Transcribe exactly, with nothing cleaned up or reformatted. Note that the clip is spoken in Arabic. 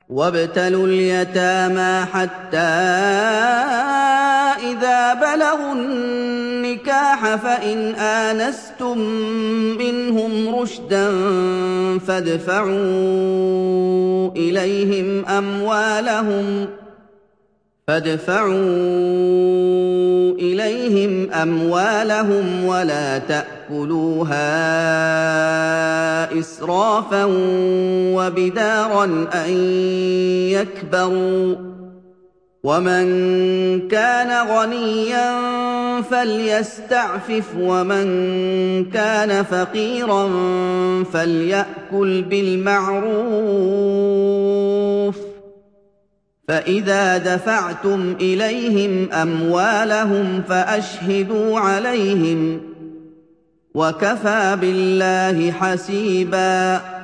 وَابْتَلُوا الْيَتَامَىٰ حَتَّىٰ إِذَا بَلَغُوا النِّكَاحَ فَإِنْ آنَسْتُم مِّنْهُمْ رُشْدًا فَادْفَعُوا إِلَيْهِمْ أَمْوَالَهُمْ فادفعوا إليهم أموالهم ولا تأكلوها إسرافا وبدارا أن يكبروا ومن كان غنيا فليستعفف ومن كان فقيرا فليأكل بالمعروف فإذا دفعتم إليهم أموالهم فأشهدوا عليهم وكفى بالله حسيبا